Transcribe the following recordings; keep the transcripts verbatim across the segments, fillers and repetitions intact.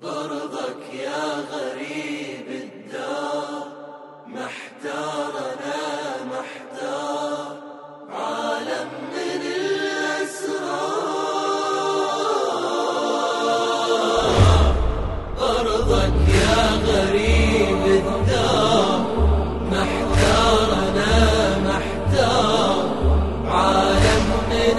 برضك يا غريب الدار، محتار أنا محتار، عالم من الأسرار. برضك يا غريب الدار، محتار أنا محتار، عالم من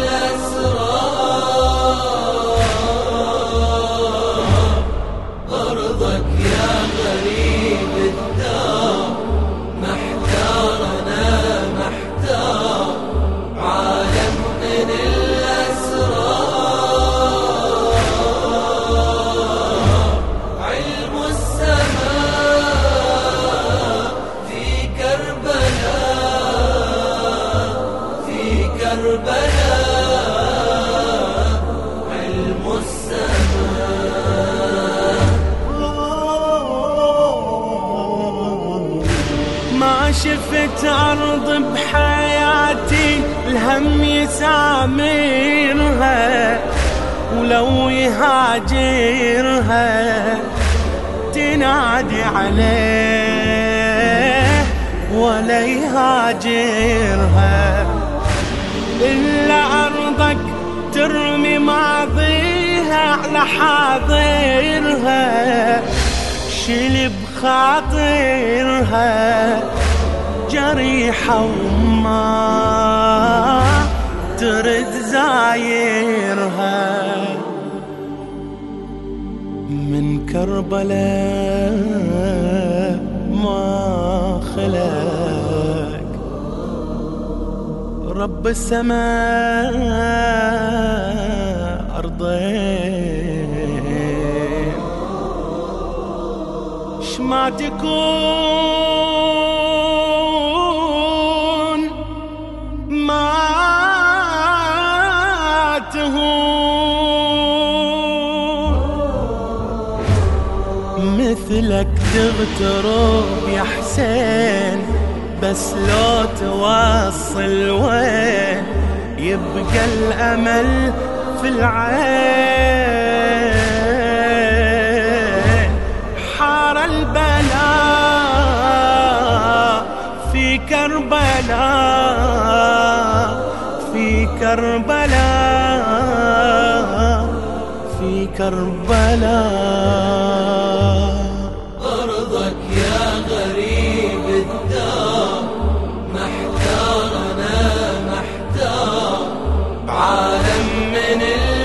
الأسرار. برضك يا غريب الدار، محتار أنا محتار، عالم من الأسرار. علم السماء في كربلاء، في كربلاء، علم السماء. ما شفت أرض بحياتي الهم يسامرها، ولو يهاجرها تنادي عليه ولا يهاجرها، إلا أرضك ترمي ماضيها على حاضرها، شيل بخاطرها جريحة وما ترد زايرها. من كربلاء ما خلق رب السماء أرضين، شما تكون ما تهون، مثلك تغترب يا حسين، بس لو توصل وين يبقى الأمل في العين. حار البلاء في كربلاء، في كربلاء، في كربلاء. برضك يا غريب الدار، محتار أنا محتار، عالم من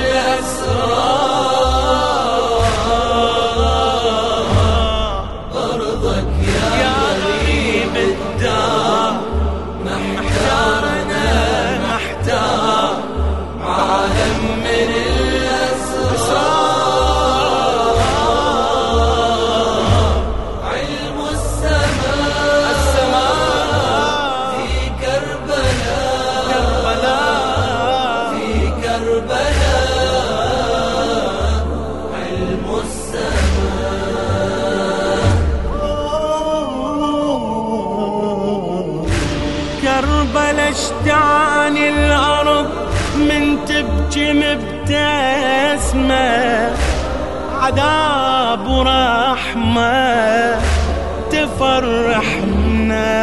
الأسرار. برضك يا غريب الدار، محتار أنا محتار، عالم من الأسرار. علم السماء في كربلاء، في كربلاء، علم السماء. كربلا اشتعاني الأرض من تبكي مبتسمة، عذاب ورحمة تفرحنا،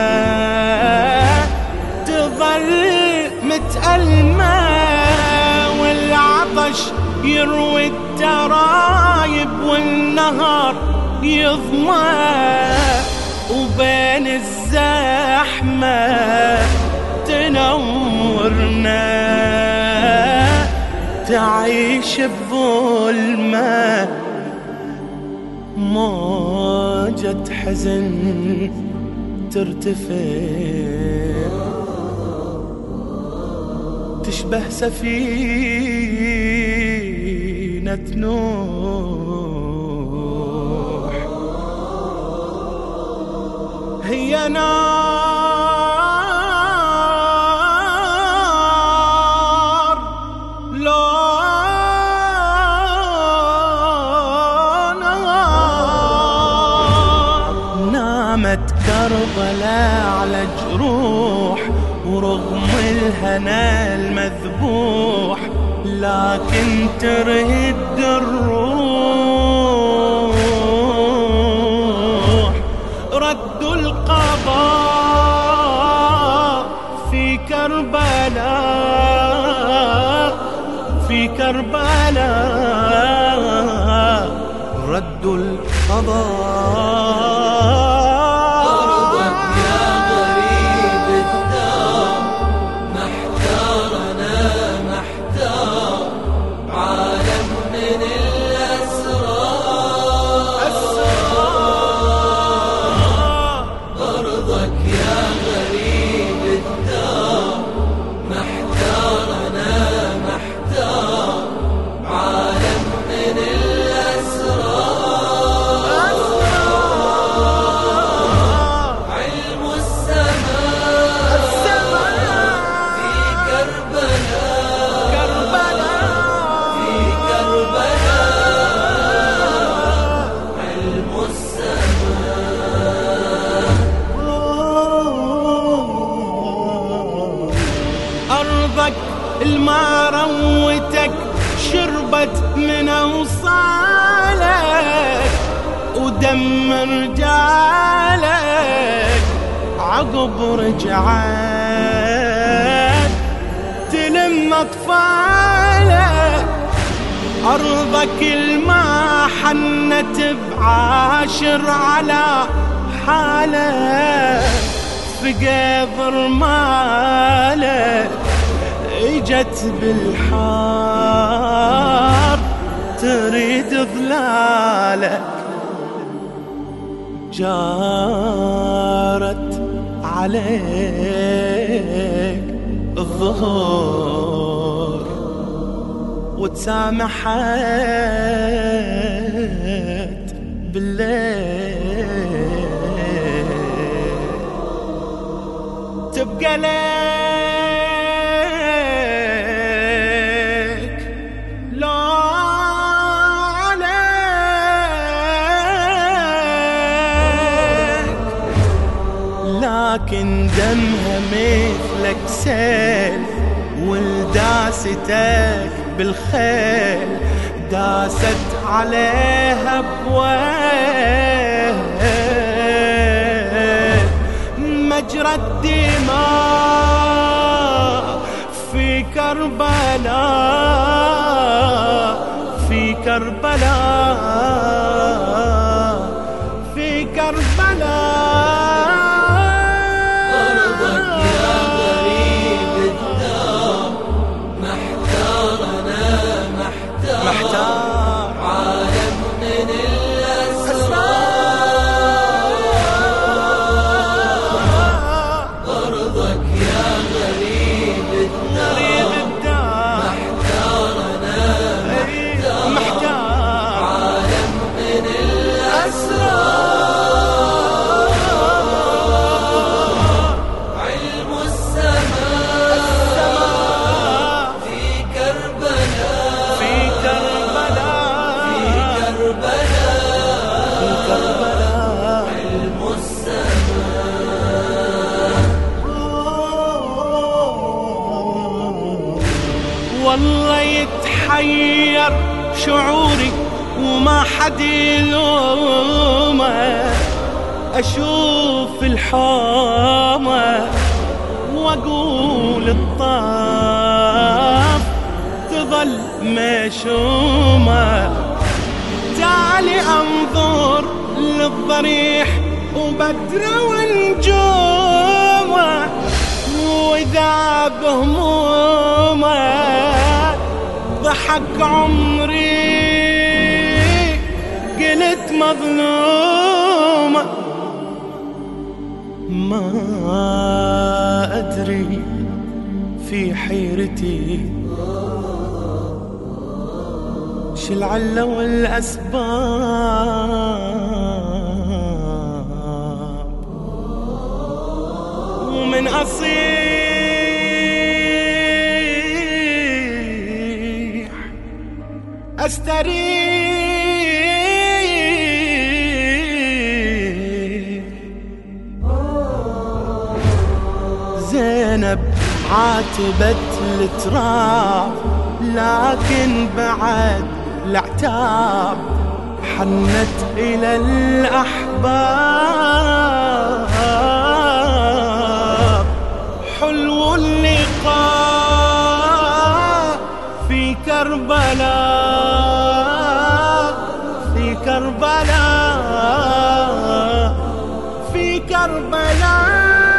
تظل متألمة والعطش يروي الترايب، والنهار يظمى وبين الزحمة تنورنا، تعيش بظلمة موجة حزن ترتفع، تشبه سفينة نوح، هي نار لو نار. نامت كربلاء على جروح، ورغم الهنا المذبوح لكن ترد الروح. كربلاء رد القضاء. أرضك يا غريب الدار محتار أنا محتار عالم من الأسرار. أرضك يا غريب الدار محتار أنا محتار عالم من الأسرار. علم السماء في كربلاء في كربلاء علم السماء. أرضك الما روتك شربت من أوصالك ودم رجالك عقب رجعت تلم أطفالك. أرضك الما حنت بعاشر على حالك فقد رمالك اجت بالحار تريد ظلالك. جارت عليك الظهور وتسامحت بالليل تبقى ليك لا عليك. لكن دمها مثلك سيل ولداستك بالخيل داست عليها بويل مجرى الدماء في كربلاء في كربلاء في كربلاء. أرضك يا غريب الدار محتار أنا محتار محتار عالم من الأسرار. أرضك يا غريب الدار محتار أنا محتار عالم من الأسرار. علم السماء في كربلاء في كربلاء في كربلاء كربلاء. علم السماء. والله يتحير شعوري وما حد يلومه أشوف الحومة وأقول الطاف تظل مشومة. تعالي أنظر للضريح وبدره ونجومه وإذا بهمومه ضحك عمري قلت مظلومة. ما أدري في حيرتي شلعلة والأسباب ومن أصيح أستريح. زينب عاتبت التراب لكن بعد العتاب حنت إلى الأحباب. حلو اللقاء في كربلاء كربلاء في كربلاء في كربلاء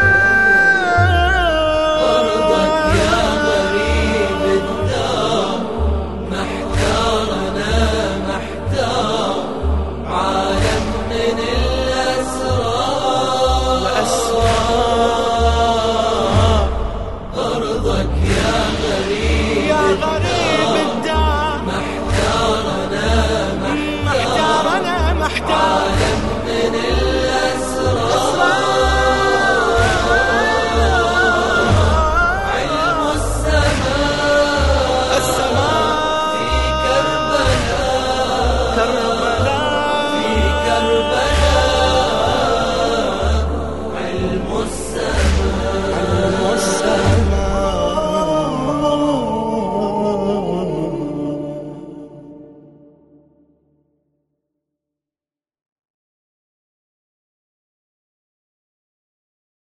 أرضك يا غريب الدار محتارنا محتار عالم من الأسرار وأسرار أرضك يا غريب يا غريب الدار محتارنا محتارنا محتار عالم من الأسرار علم السماء السماء في كربلاء كربلاء